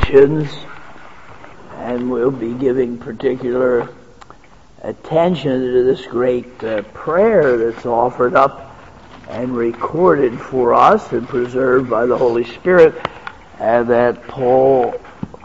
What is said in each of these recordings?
Ephesians, and we'll be giving particular attention to this great prayer that's offered up and recorded for us and preserved by the Holy Spirit, and that Paul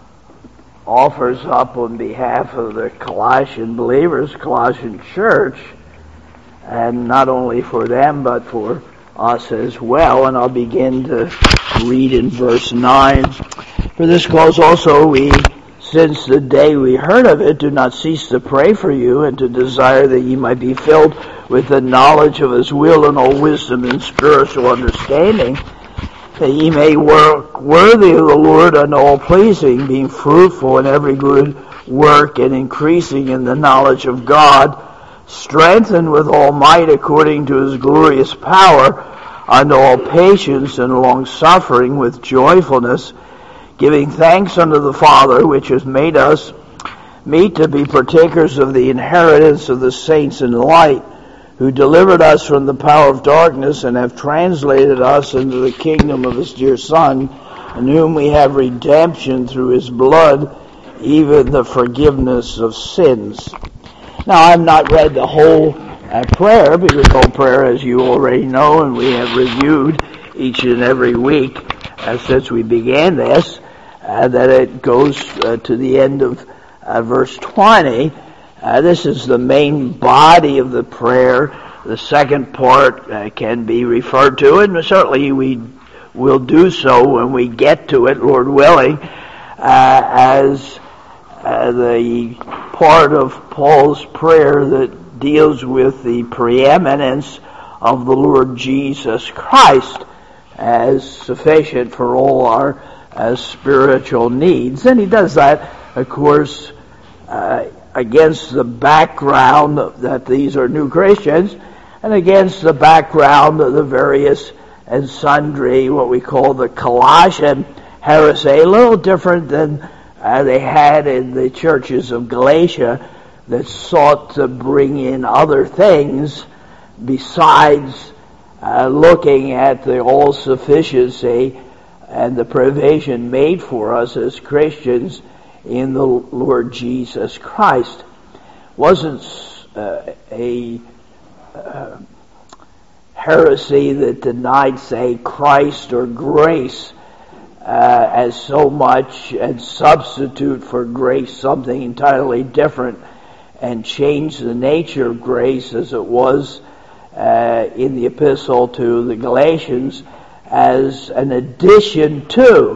offers up on behalf of the Colossian believers, Colossian church, and not only for them but for us as well. And I'll begin to read in verse 9. For this cause also we, since the day we heard of it, do not cease to pray for you and to desire that ye might be filled with the knowledge of his will and all wisdom and spiritual understanding, that ye may work worthy of the Lord and all pleasing, being fruitful in every good work and increasing in the knowledge of God, strengthened with all might according to his glorious power, unto all patience and long-suffering with joyfulness, giving thanks unto the Father, which has made us meet to be partakers of the inheritance of the saints in light, who delivered us from the power of darkness and have translated us into the kingdom of his dear Son, in whom we have redemption through his blood, even the forgiveness of sins. Now, I have not read the whole prayer, because the whole prayer, as you already know, and we have reviewed each and every week since we began this, that it goes to the end of verse 20. This is the main body of the prayer. The second part can be referred to, and certainly we will do so when we get to it, Lord willing, as the part of Paul's prayer that deals with the preeminence of the Lord Jesus Christ as sufficient for all our spiritual needs. And he does that, of course, against the background that these are new Christians, and against the background of the various and sundry, what we call the Colossian heresy, a little different than they had in the churches of Galatia, that sought to bring in other things besides looking at the all-sufficiency and the provision made for us as Christians in the Lord Jesus Christ. Wasn't a heresy that denied, say, Christ or grace as so much, and substitute for grace something entirely different, and change the nature of grace as it was in the epistle to the Galatians as an addition to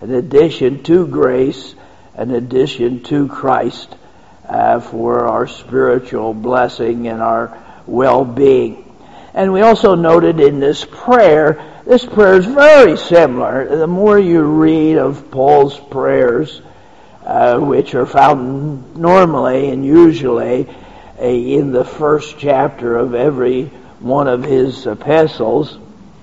grace, an addition to Christ for our spiritual blessing and our well-being. And we also noted in this prayer is very similar. The more you read of Paul's prayers, which are found normally and usually in the first chapter of every one of his epistles,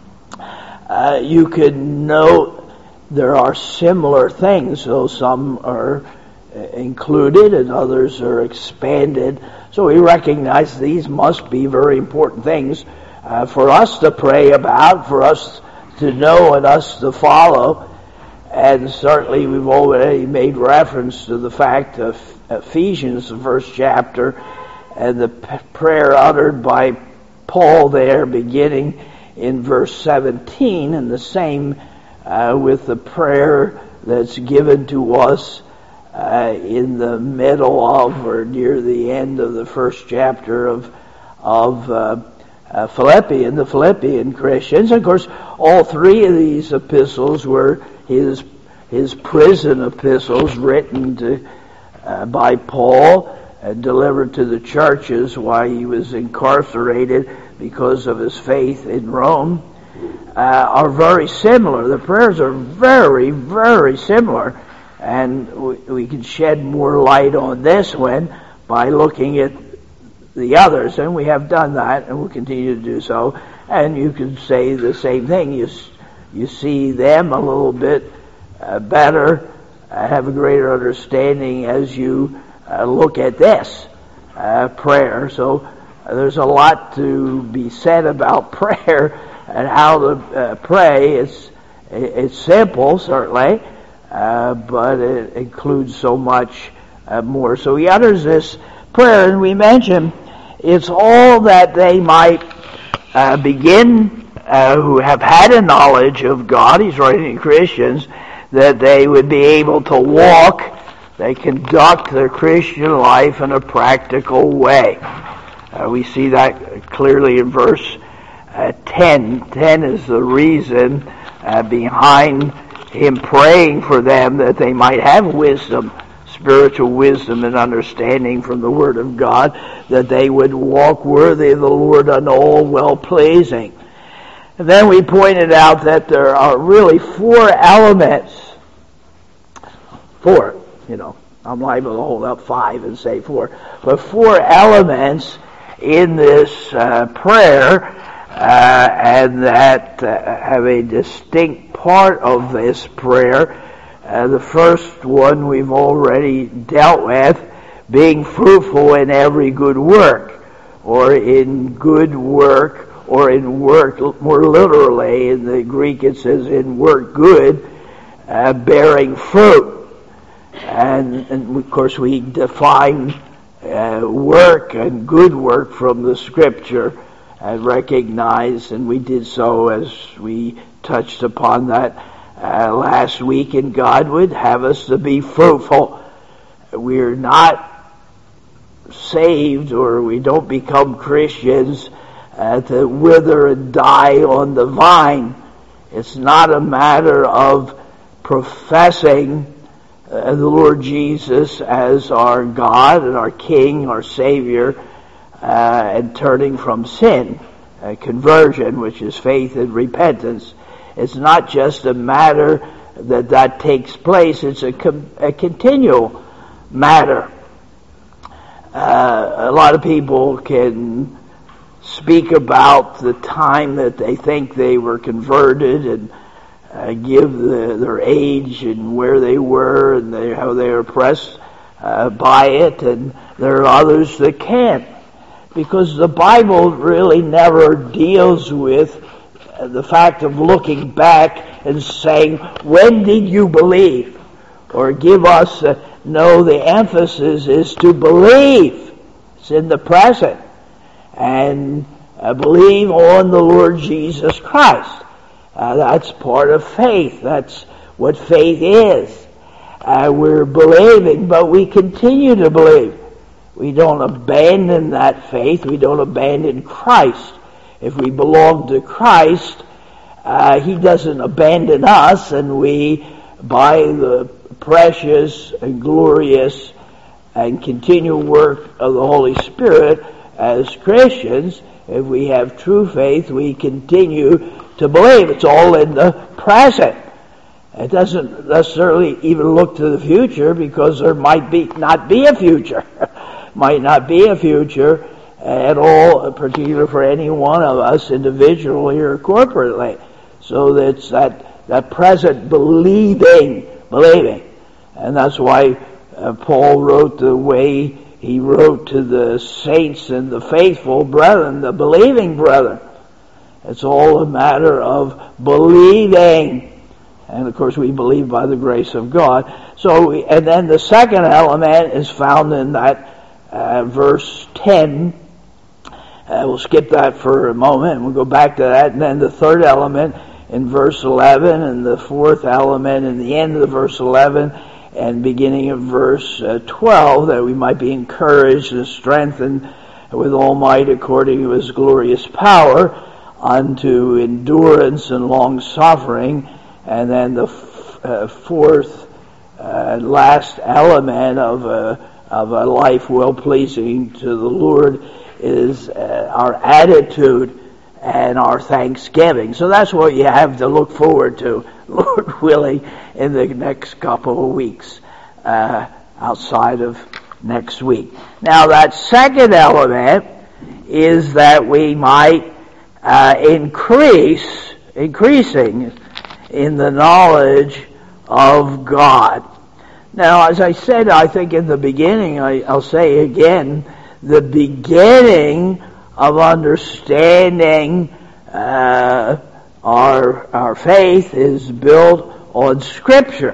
you can note there are similar things, though some are included and others are expanded. So we recognize these must be very important things for us to pray about, for us to know and us to follow. And certainly we've already made reference to the fact of Ephesians, the first chapter, and the prayer uttered by Paul there beginning in verse 17, and the same with the prayer that's given to us in the middle of or near the end of the first chapter of Philippians, the Philippian Christians. Of course, all three of these epistles were his prison epistles, written to by Paul, delivered to the churches while he was incarcerated because of his faith in Rome, are very similar. The prayers are very, very similar, and we can shed more light on this one by looking at the others, and we have done that, and we'll continue to do so. And you can say the same thing. You see them a little bit better, have a greater understanding as you look at this prayer. So there's a lot to be said about prayer and how to pray. It's simple, certainly, but it includes so much more. So he utters this prayer, and we mentioned it's all that they might begin, who have had a knowledge of God, he's writing to Christians, that they would be able to walk, they conduct their Christian life in a practical way. We see that clearly in verse 10. 10 is the reason behind him praying for them, that they might have wisdom, spiritual wisdom and understanding from the Word of God, that they would walk worthy of the Lord unto all well-pleasing. And then we pointed out that there are really four elements. Four, I'm liable to hold up five and say four. But four elements in this prayer, and that have a distinct part of this prayer. The first one we've already dealt with, being fruitful in every good work, or in good work, or in work, more literally, in the Greek it says in work good, bearing fruit. And of course we define work and good work from the Scripture, and recognize, and we did so as we touched upon that last week, and God would have us to be fruitful. We're not saved, or we don't become Christians to wither and die on the vine. It's not a matter of professing the Lord Jesus as our God and our King, our Savior, and turning from sin, conversion, which is faith and repentance. It's not just a matter that takes place, it's a continual matter. A lot of people can speak about the time that they think they were converted, and give their age and where they were, and how they were oppressed by it, and there are others that can't. Because the Bible really never deals with the fact of looking back and saying, when did you believe? Or give us, no, the emphasis is to believe. It's in the present. And believe on the Lord Jesus Christ. That's part of faith. That's what faith is. We're believing, but we continue to believe. We don't abandon that faith. We don't abandon Christ. If we belong to Christ, He doesn't abandon us, and we, by the precious and glorious and continual work of the Holy Spirit as Christians, if we have true faith, we continue to believe. It's all in the present. It doesn't necessarily even look to the future, because there might not be a future. Might not be a future at all, particularly for any one of us individually or corporately. So that's that present believing. And that's why Paul wrote the way he wrote to the saints and the faithful brethren, the believing brethren. It's all a matter of believing. And of course we believe by the grace of God. And then the second element is found in that verse 10. We'll skip that for a moment and we'll go back to that. And then the third element in verse 11, and the fourth element in the end of the verse 11 and beginning of verse 12, that we might be encouraged and strengthened with all might according to His glorious power unto endurance and long suffering. And then the fourth last element of a life well pleasing to the Lord is our attitude and our thanksgiving. So that's what you have to look forward to, Lord willing, in the next couple of weeks outside of next week. Now that second element is that we might increasing in the knowledge of God. Now, as I said, I think in the beginning, I'll say again, the beginning of understanding our faith is built on Scripture.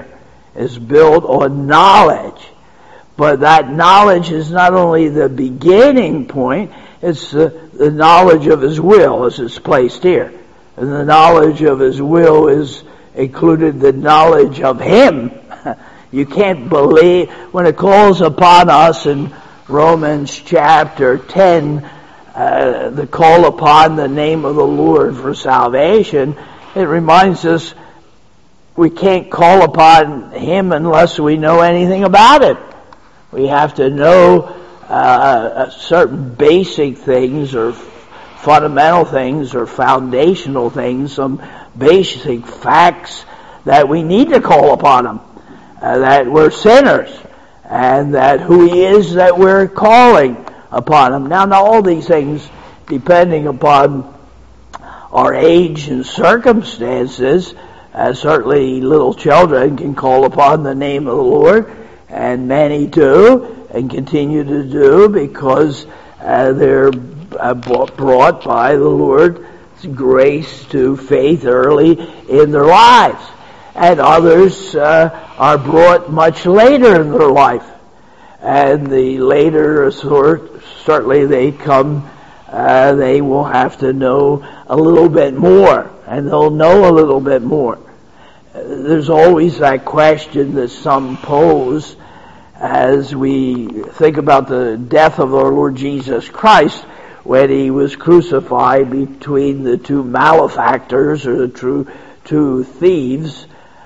is built on knowledge. But that knowledge is not only the beginning point, it's the knowledge of His will as it's placed here. And the knowledge of His will is included the knowledge of Him. You can't believe, when it calls upon us in Romans chapter 10, the call upon the name of the Lord for salvation, it reminds us we can't call upon Him unless we know anything about it. We have to know certain basic things or fundamental things or foundational things, some basic facts that we need to call upon Him, that we're sinners, and that who He is that we're calling upon Him. Now all these things, depending upon our age and circumstances, certainly little children can call upon the name of the Lord, and many do, and continue to do, because they're brought by the Lord's grace to faith early in their lives. And others are brought much later in their life. And the later sort, certainly they come, they will have to know a little bit more, and they'll know a little bit more. There's always that question that some pose as we think about the death of our Lord Jesus Christ when He was crucified between the two malefactors, or the two thieves,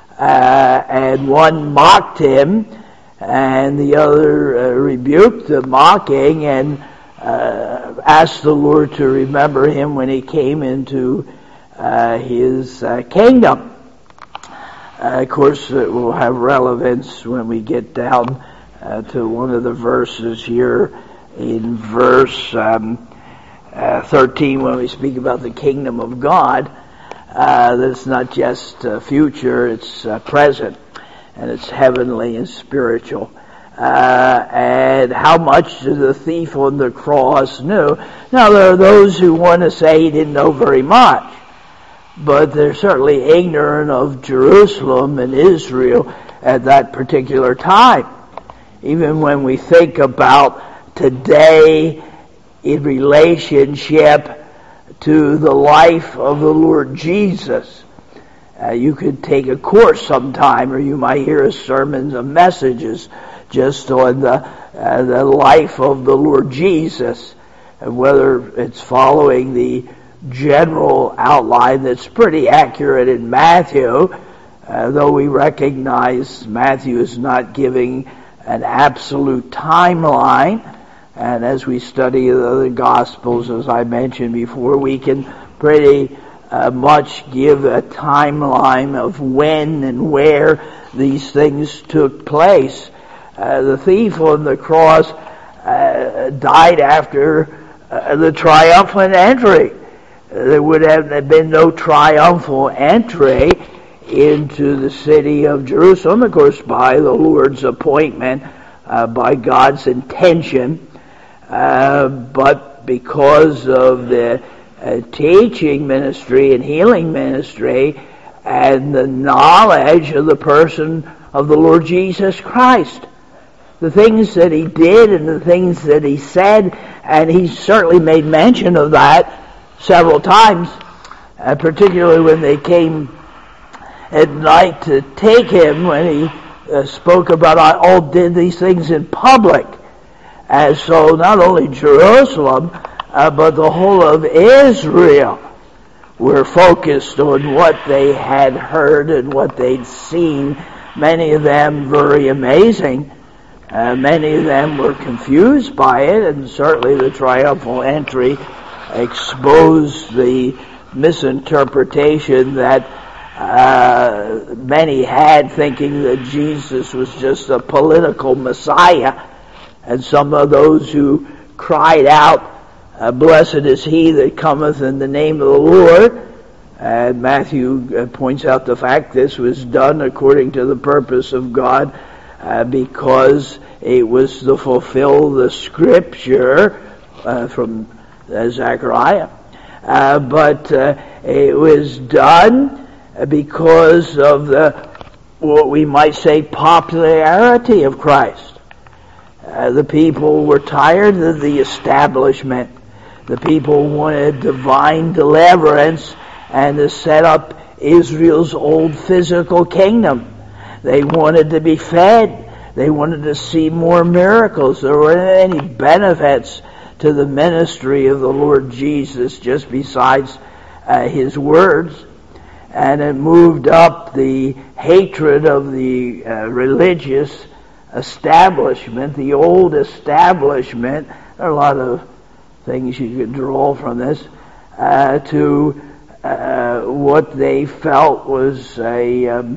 and one mocked Him and the other rebuked the mocking and asked the Lord to remember him when He came into His kingdom. Of course, it will have relevance when we get down to one of the verses here in verse 13, when we speak about the kingdom of God. That it's not just future, it's present, and it's heavenly and spiritual. And how much the thief on the cross knew. Now, there are those who want to say he didn't know very much, but they're certainly ignorant of Jerusalem and Israel at that particular time. Even when we think about today in relationship to the life of the Lord Jesus, you could take a course sometime, or you might hear a sermon, of messages just on the life of the Lord Jesus, and whether it's following the general outline that's pretty accurate in Matthew, though we recognize Matthew is not giving an absolute timeline. And as we study the other Gospels, as I mentioned before, we can pretty much give a timeline of when and where these things took place. The thief on the cross died after the triumphant entry. There would have been no triumphal entry into the city of Jerusalem, of course, by the Lord's appointment, by God's intention, but because of the teaching ministry and healing ministry and the knowledge of the person of the Lord Jesus Christ. The things that He did and the things that He said, and He certainly made mention of that several times, particularly when they came at night to take Him, when He spoke about, I all did these things in public. And so not only Jerusalem, but the whole of Israel were focused on what they had heard and what they'd seen, many of them very amazing. Many of them were confused by it, and certainly the triumphal entry exposed the misinterpretation that many had, thinking that Jesus was just a political Messiah. And some of those who cried out, blessed is he that cometh in the name of the Lord. And Matthew points out the fact this was done according to the purpose of God, because it was to fulfill the scripture from Zechariah. But it was done because of what we might say, popularity of Christ. The people were tired of the establishment. The people wanted divine deliverance and to set up Israel's old physical kingdom. They wanted to be fed. They wanted to see more miracles. There weren't any benefits to the ministry of the Lord Jesus just besides his words. And it moved up the hatred of the religious establishment, the old establishment. There are a lot of things you could draw from this, to what they felt was a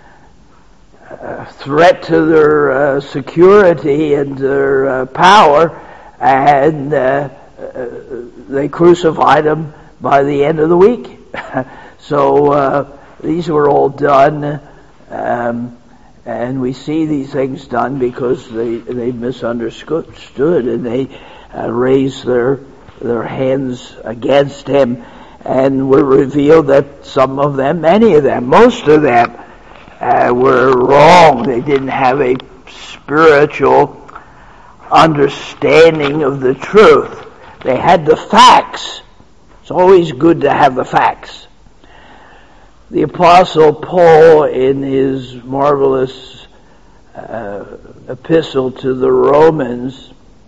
threat to their security and their power, and they crucified him by the end of the week. So these were all done, and we see these things done because they misunderstood and they raised their hands against him, and were revealed that some of them, many of them, most of them were wrong. They didn't have a spiritual understanding of the truth. They had the facts. It's always good to have the facts. The Apostle Paul, in his marvelous epistle to the Romans,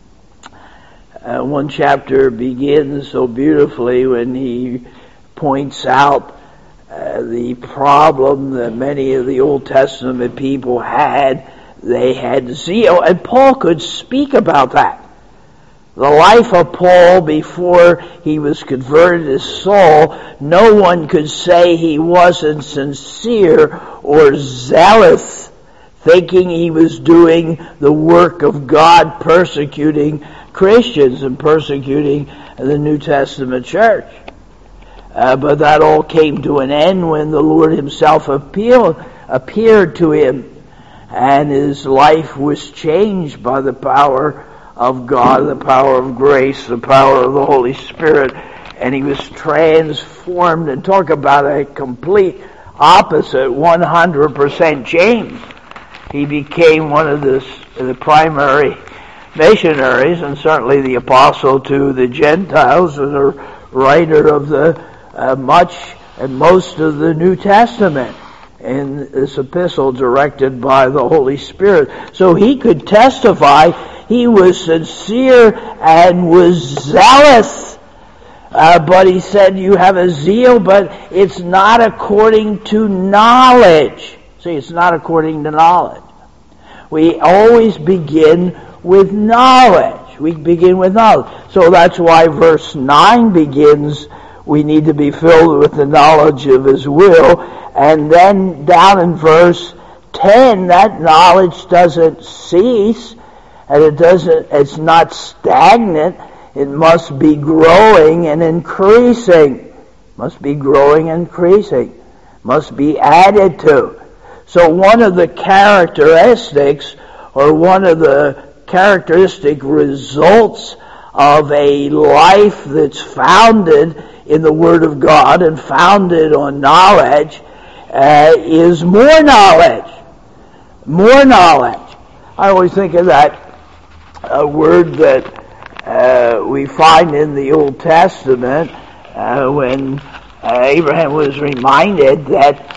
one chapter begins so beautifully when he points out the problem that many of the Old Testament people had. They had zeal, and Paul could speak about that. The life of Paul before he was converted as Saul, no one could say he wasn't sincere or zealous, thinking he was doing the work of God, persecuting Christians and persecuting the New Testament church. But that all came to an end when the Lord himself appeared to him, and his life was changed by the power of God, the power of grace, the power of the Holy Spirit, and he was transformed. And talk about a complete opposite, 100% change. He became one of the primary missionaries, and certainly the apostle to the Gentiles, and a writer of the much and most of the New Testament in this epistle directed by the Holy Spirit. So he could testify he was sincere and was zealous. But he said, you have a zeal, but it's not according to knowledge. See, it's not according to knowledge. We always begin with knowledge. We begin with knowledge. So that's why verse 9 begins, we need to be filled with the knowledge of his will. And then down in verse 10, that knowledge doesn't cease, and it's not stagnant. It must be growing and increasing. Must be growing and increasing. Must be added to. So one of the characteristics, or one of the characteristic results of a life that's founded in the Word of God and founded on knowledge, is more knowledge. More knowledge. I always think of that word that we find in the Old Testament when Abraham was reminded that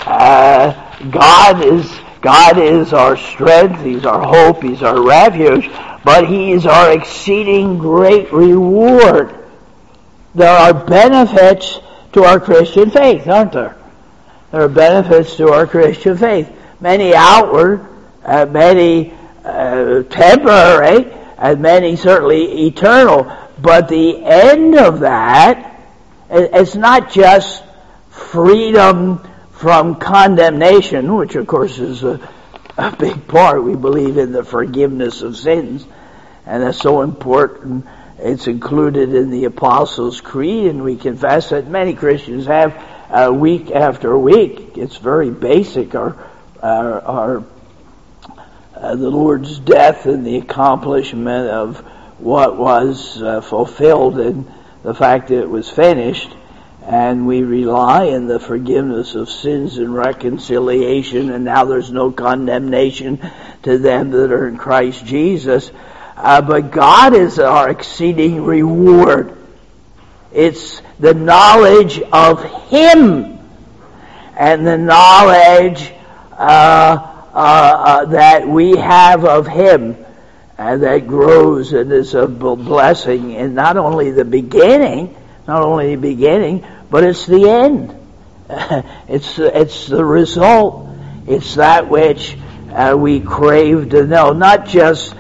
God is our strength, he's our hope, he's our refuge, but he is our exceeding great reward. There are benefits to our Christian faith, aren't there? There are benefits to our Christian faith. Many outward, many temporary, and many certainly eternal. But the end of that, it's not just freedom from condemnation, which of course is a big part. We believe in the forgiveness of sins, and that's so important. It's included in the Apostles' Creed, and we confess that many Christians have week after week. It's very basic. The Lord's death and the accomplishment of what was fulfilled, and the fact that it was finished, and we rely in the forgiveness of sins and reconciliation, and now there's no condemnation to them that are in Christ Jesus. But God is our exceeding reward. It's the knowledge of Him and the knowledge that we have of Him that grows and is a blessing. And not only the beginning, but it's the end. It's the result. It's that which we crave to know. Not just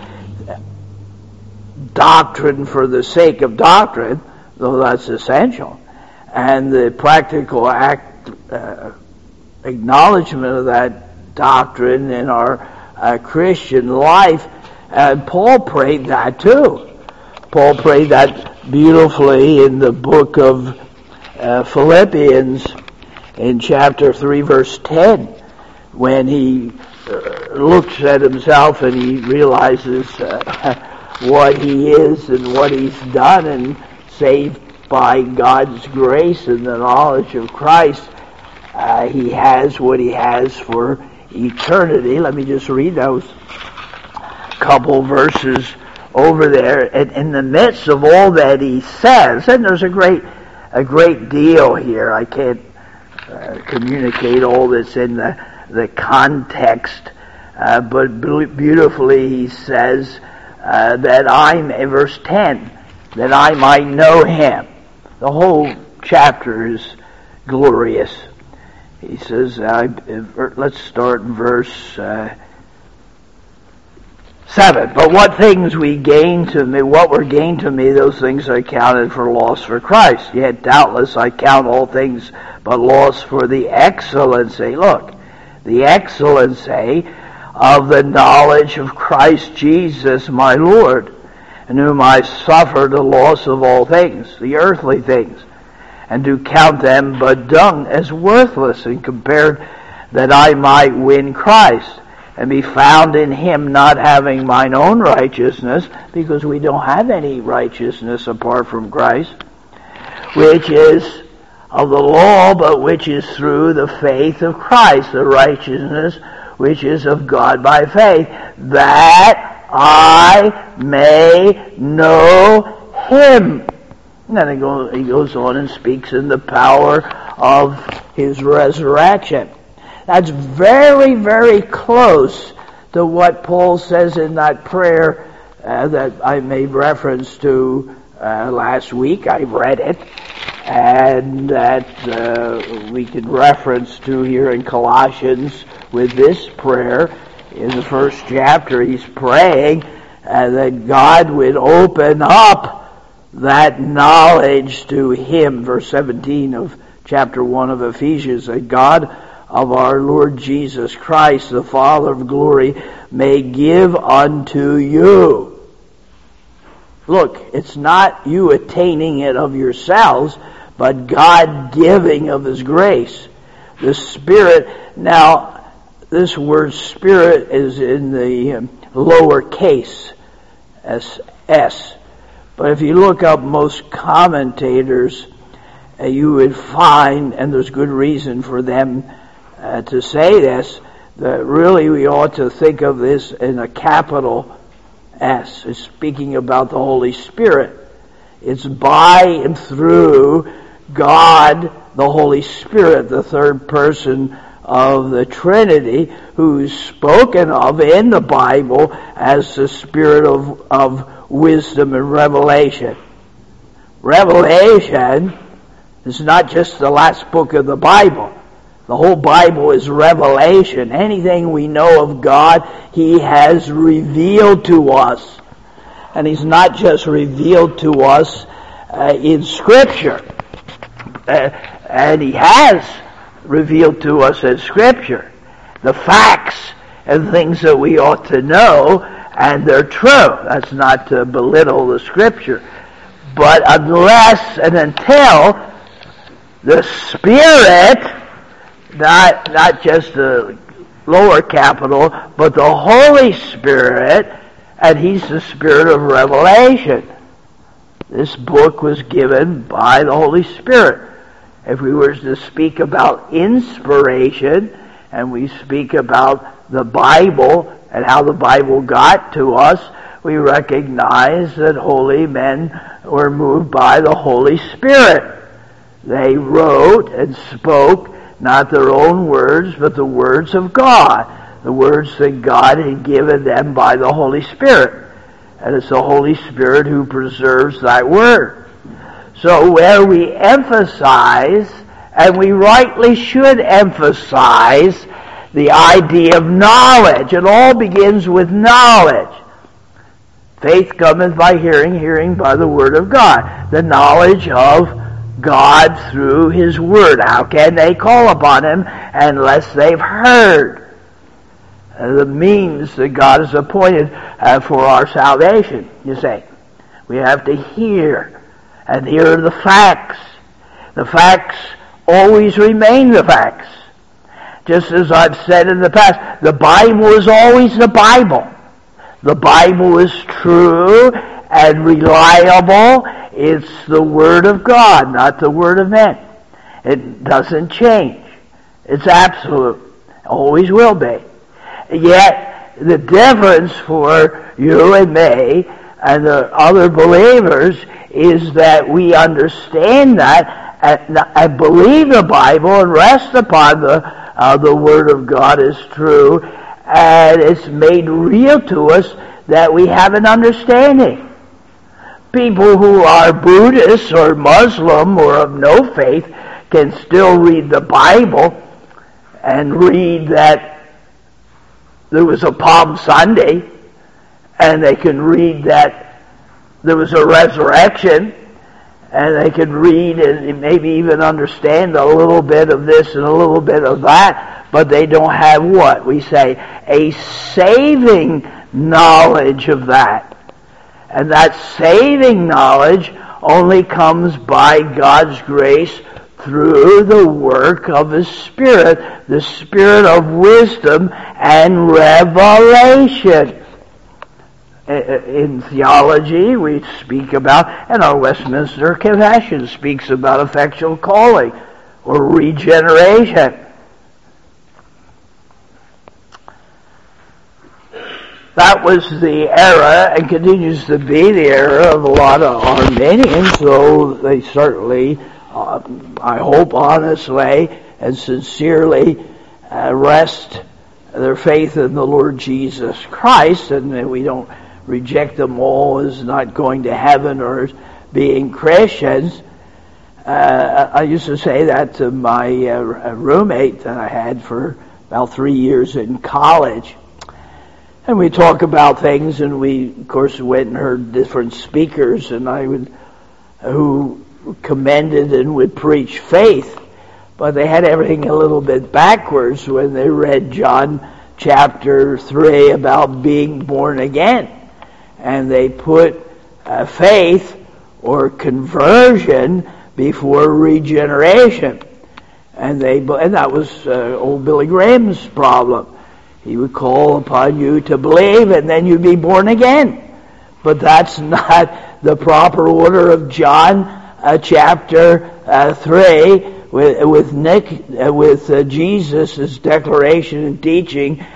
doctrine for the sake of doctrine, though that's essential, and the practical acknowledgement of that doctrine in our Christian life. And Paul prayed that too. Paul prayed that beautifully in the book of Philippians in chapter 3 verse 10, when he looks at himself and he realizes what he is and what he's done, and saved by God's grace and the knowledge of Christ. He has what he has for eternity. Let me just read those couple verses over there. And in the midst of all that he says, and there's a great deal here. I can't communicate all this in the context, but beautifully he says that verse 10, that I might know Him. The whole chapter is glorious. He says, let's start in verse 7. But what things were gained to me, those things I counted for loss for Christ. Yet doubtless I count all things but loss for the excellency. Look, the excellency of the knowledge of Christ Jesus my Lord, in whom I suffered the loss of all things, the earthly things, and do count them but dung as worthless, and compared that I might win Christ, and be found in Him, not having mine own righteousness, because we don't have any righteousness apart from Christ, which is of the law, but which is through the faith of Christ, the righteousness which is of God by faith, that I may know Him. And then he goes on and speaks in the power of His resurrection. That's very, very close to what Paul says in that prayer that I made reference to last week. I read it, and that we can reference to here in Colossians with this prayer. In the first chapter, he's praying that God would open up that knowledge to him. Verse 17 of chapter 1 of Ephesians, that God of our Lord Jesus Christ, the Father of glory, may give unto you. Look, it's not you attaining it of yourselves, but God giving of His grace. The Spirit. Now, this word Spirit is in the lower case, S. But if you look up most commentators, you would find, and there's good reason for them to say this, that really we ought to think of this in a capital S. It's speaking about the Holy Spirit. It's by and through God, the Holy Spirit, the third person of the Trinity, who's spoken of in the Bible as the Spirit of wisdom and revelation. Revelation is not just the last book of the Bible. The whole Bible is revelation. Anything we know of God, He has revealed to us. And He's not just revealed to us in Scripture. And He has revealed to us in Scripture the facts and things that we ought to know, and they're true. That's not to belittle the Scripture. But unless and until the Spirit, not just the lower capital, but the Holy Spirit, and He's the Spirit of revelation. This book was given by the Holy Spirit. If we were to speak about inspiration, and we speak about the Bible and how the Bible got to us, we recognize that holy men were moved by the Holy Spirit. They wrote and spoke not their own words, but the words of God, the words that God had given them by the Holy Spirit. And it's the Holy Spirit who preserves that word. So where we emphasize, and we rightly should emphasize, the idea of knowledge. It all begins with knowledge. Faith cometh by hearing, hearing by the word of God. The knowledge of God through His Word. How can they call upon Him unless they've heard? The means that God has appointed for our salvation, you say. We have to hear, and hear the facts. The facts always remain the facts. Just as I've said in the past, the Bible is always the Bible. The Bible is true and reliable. It's the Word of God, not the Word of men. It doesn't change. It's absolute. Always will be. Yet, the difference for you and me and the other believers is that we understand that and believe the Bible and rest upon the Word of God is true, and it's made real to us that we have an understanding. People who are Buddhists or Muslim or of no faith can still read the Bible and read that there was a Palm Sunday, and they can read that there was a resurrection, and they can read and maybe even understand a little bit of this and a little bit of that, but they don't have what? We say a saving knowledge of that. And that saving knowledge only comes by God's grace through the work of His Spirit, the Spirit of wisdom and revelation. In theology, we speak about, and our Westminster Confession speaks about effectual calling or regeneration. That was the era, and continues to be the era, of a lot of Arminians, though they certainly, I hope honestly and sincerely, rest their faith in the Lord Jesus Christ, and we don't reject them all as not going to heaven or as being Christians. I used to say that to my roommate that I had for about 3 years in college. And we talk about things, and we, of course, went and heard different speakers, and who commended and would preach faith, but they had everything a little bit backwards when they read John chapter 3 about being born again. And they put faith or conversion before regeneration. And that was old Billy Graham's problem. He would call upon you to believe, and then you'd be born again. But that's not the proper order of John chapter 3 with Jesus' declaration and teaching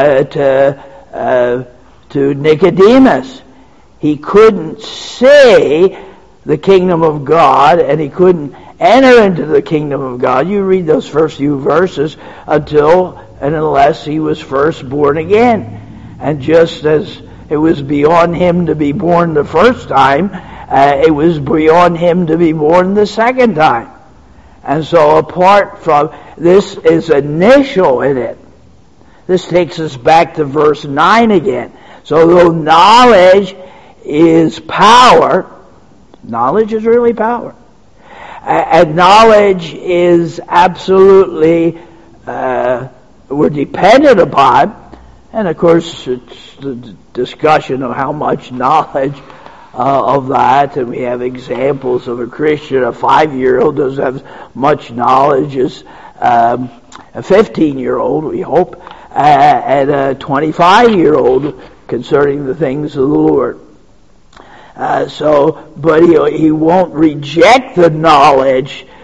to Nicodemus. He couldn't see the kingdom of God, and he couldn't enter into the kingdom of God. You read those first few verses until and unless he was first born again. And just as it was beyond him to be born the first time, it was beyond him to be born the second time. And so apart from, this is initial in it. This takes us back to verse 9 again. So though knowledge is power, knowledge is really power. And knowledge is absolutely, we're dependent upon, and of course it's the discussion of how much knowledge of that, and we have examples of a Christian. A 5-year-old doesn't have much knowledge as a 15-year-old, we hope, and a 25-year-old concerning the things of the Lord. But he won't reject the knowledge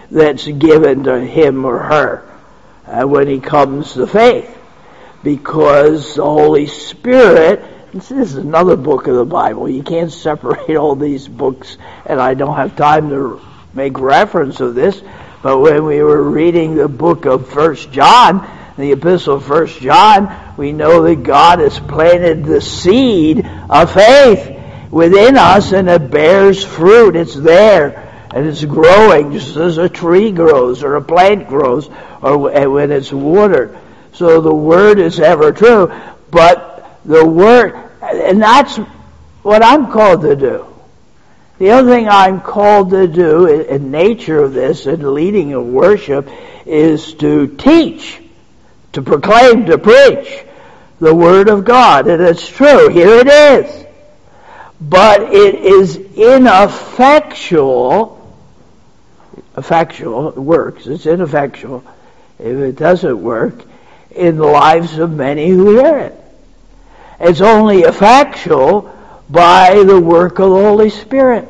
that's given to him or her when he comes to faith. Because the Holy Spirit, this is another book of the Bible. You can't separate all these books, and I don't have time to make reference of this, but when we were reading the book of 1 John, the epistle of 1 John, we know that God has planted the seed of faith within us, and it bears fruit. It's there, and it's growing just as a tree grows or a plant grows, or when it's watered. So the Word is ever true, but the Word, and that's what I'm called to do. The other thing I'm called to do in nature of this, in leading a worship, is to teach, to proclaim, to preach the Word of God. And it's true, here it is. But it is ineffectual. Effectual, it works, it's ineffectual if it doesn't work in the lives of many who hear it. It's only effectual by the work of the Holy Spirit.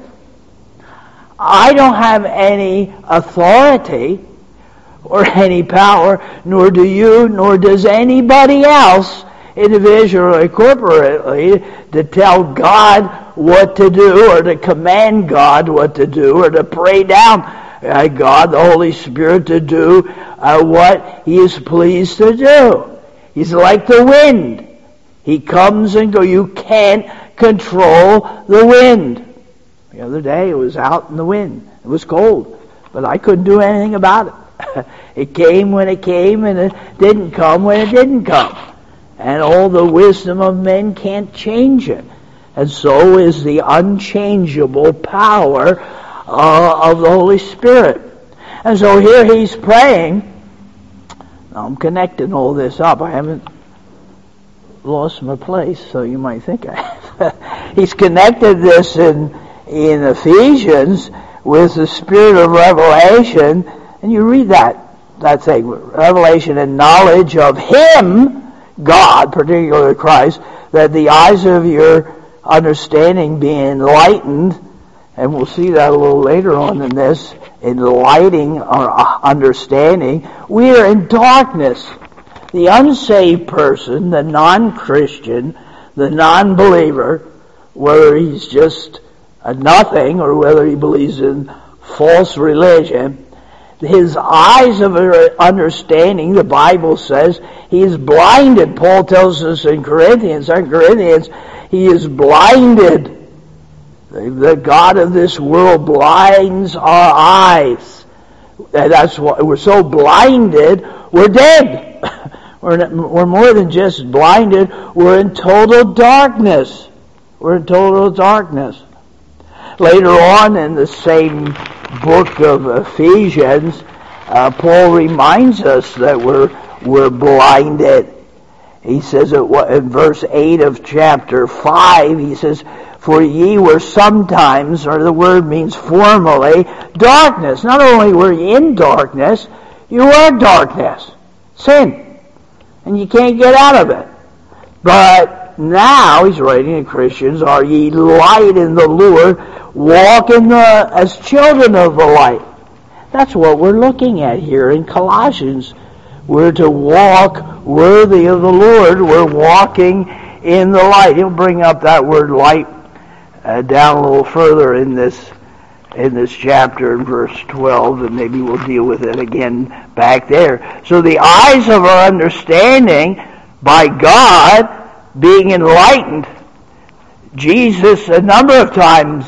I don't have any authority or any power, nor do you, nor does anybody else, individually or corporately, to tell God what to do, or to command God what to do, or to pray down God, the Holy Spirit, to do what He is pleased to do. He's like the wind. He comes and goes. You can't control the wind. The other day it was out in the wind. It was cold, but I couldn't do anything about it. It came when it came, and it didn't come when it didn't come. And all the wisdom of men can't change it. And so is the unchangeable power of the Holy Spirit. And so here he's praying. Now I'm connecting all this up. I haven't lost my place, so you might think I have. He's connected this in Ephesians with the spirit of revelation, and you read that thing, revelation and knowledge of Him, God, particularly Christ, that the eyes of your understanding be enlightened, and we'll see that a little later on in this, enlightening our understanding. We are in darkness. The unsaved person, the non-Christian, the non-believer, whether he's just a nothing or whether he believes in false religion, his eyes of understanding, the Bible says, he is blinded. Paul tells us in 2 Corinthians, he is blinded. The God of this world blinds our eyes. And that's why we're so blinded, we're dead. We're more than just blinded, we're in total darkness. We're in total darkness. Later on in the same book of Ephesians, Paul reminds us that we're blinded. He says in verse 8 of chapter 5, he says, "For ye were sometimes," or the word means formerly, darkness. Not only were you in darkness, you are darkness. Sin. And you can't get out of it. But now, he's writing to Christians, "Are ye light in the Lord? Walk as children of the light." That's what we're looking at here in Colossians. We're to walk worthy of the Lord. We're walking in the light. He'll bring up that word light down a little further in this chapter in verse 12, and maybe we'll deal with it again back there. So the eyes of our understanding by God being enlightened. Jesus a number of times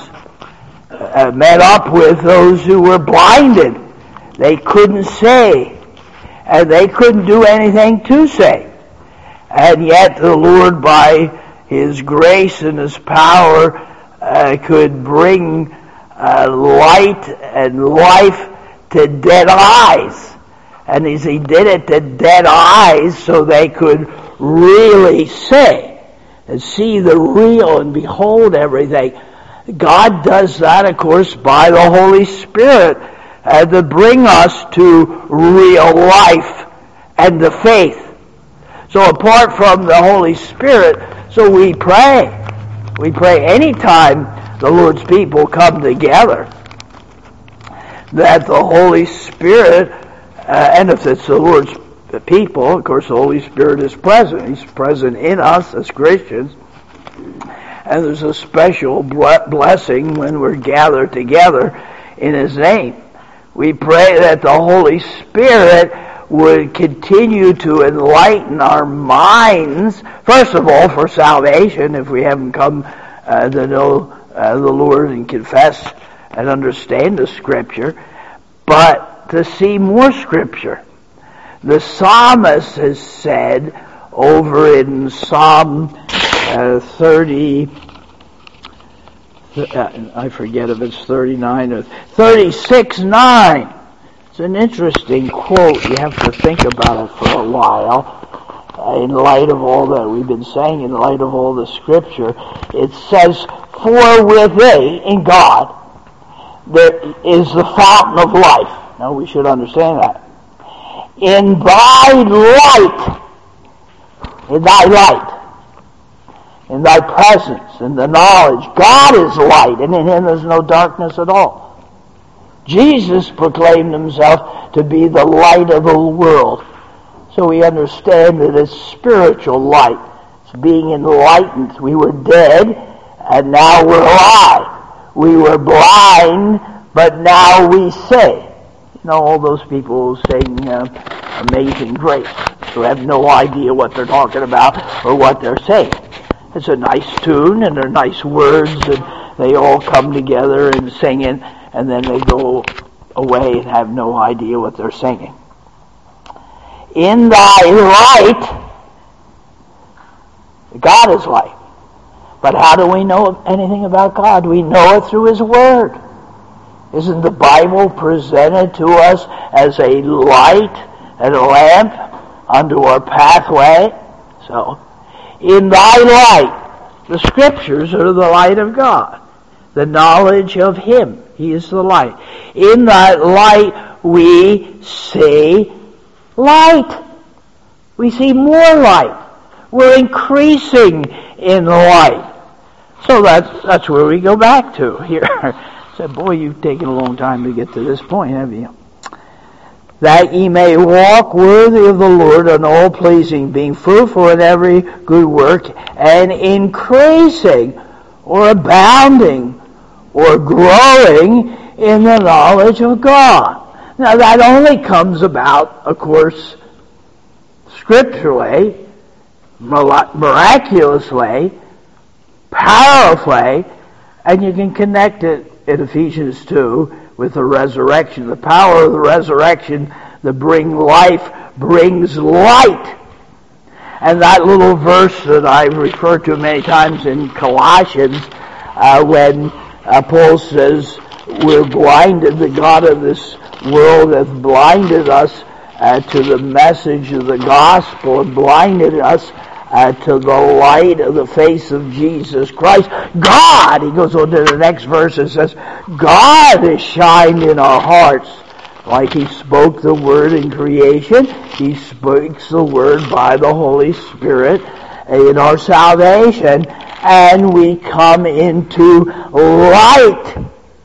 met up with those who were blinded. They couldn't say, and they couldn't do anything to say. And yet the Lord, by His grace and His power, could bring light and life to dead eyes. And as He did it to dead eyes, so they could really see and see the real and behold everything. God does that, of course, by the Holy Spirit to bring us to real life and to faith. So apart from the Holy Spirit, so we pray. We pray anytime the Lord's people come together. that the Holy Spirit, and if it's the Lord's people, of course the Holy Spirit is present. He's present in us as Christians. And there's a special blessing when we're gathered together in His name. We pray that the Holy Spirit would continue to enlighten our minds, first of all, for salvation, if we haven't come to know the Lord and confess and understand the Scripture, but to see more Scripture. The psalmist has said over in Psalm 30, I forget if it's 39 or 36:9. It's an interesting quote. You have to think about it for a while. In light of all that we've been saying, in light of all the Scripture, it says, "For with thee, in God, there is the fountain of life." Now we should understand that. In thy light, in thy presence, in the knowledge, God is light, and in Him there's no darkness at all. Jesus proclaimed Himself to be the light of the world. So we understand that it's spiritual light. It's being enlightened. We were dead, and now we're alive. We were blind, but now we see. You know, all those people who sing Amazing Grace, who have no idea what they're talking about or what they're saying. It's a nice tune, and they're nice words, and they all come together and sing it, and then they go away and have no idea what they're singing. In thy light, God is light. But how do we know anything about God? We know it through His Word. Isn't the Bible presented to us as a light and a lamp unto our pathway? So, in thy light, the Scriptures are the light of God. The knowledge of Him. He is the light. In that light we see light. We see more light. We're increasing in light. So that's where we go back to here. Said, boy, you've taken a long time to get to this point, haven't you? That ye may walk worthy of the Lord and all pleasing, being fruitful in every good work, and increasing or abounding or growing in the knowledge of God. Now that only comes about, of course, scripturally, miraculously, powerfully, and you can connect it in Ephesians 2 with the resurrection. The power of the resurrection that brings life brings light. And that little verse that I've referred to many times in Colossians, when Paul says, we're blinded, the God of this world hath blinded us to the message of the gospel, and blinded us to the light of the face of Jesus Christ. God, he goes on to the next verse and says, God has shined in our hearts. Like He spoke the word in creation, He speaks the word by the Holy Spirit in our salvation, and we come into light.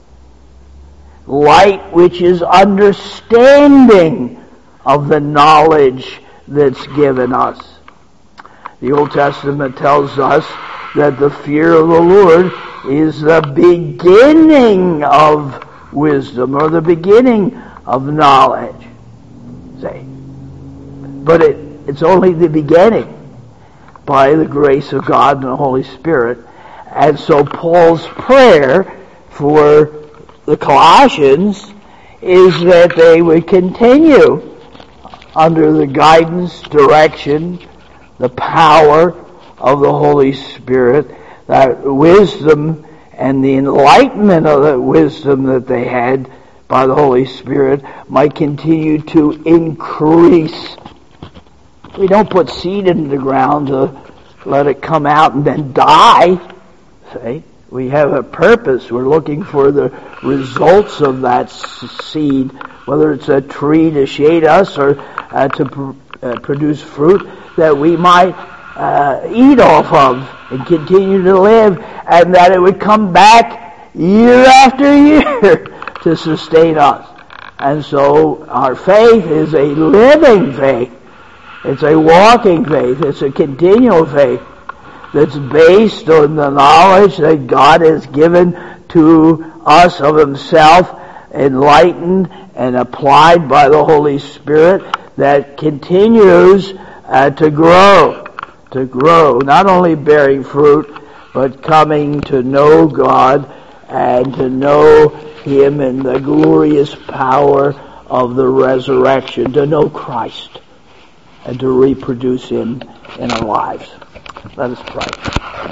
Light which is understanding of the knowledge that's given us. The Old Testament tells us that the fear of the Lord is the beginning of wisdom, or the beginning of knowledge. Say, but it's only the beginning by the grace of God and the Holy Spirit. And so Paul's prayer for the Colossians is that they would continue under the guidance, direction, the power of the Holy Spirit, that wisdom and the enlightenment of the wisdom that they had by the Holy Spirit might continue to increase. We don't put seed into the ground to let it come out and then die. See? We have a purpose. We're looking for the results of that seed, whether it's a tree to shade us or to produce fruit that we might eat off of and continue to live, and that it would come back year after year to sustain us. And so our faith is a living faith. It's a walking faith. It's a continual faith that's based on the knowledge that God has given to us of Himself, enlightened and applied by the Holy Spirit, that continues to grow, not only bearing fruit, but coming to know God and to know Him in the glorious power of the resurrection, to know Christ and to reproduce Him in our lives. Let us pray.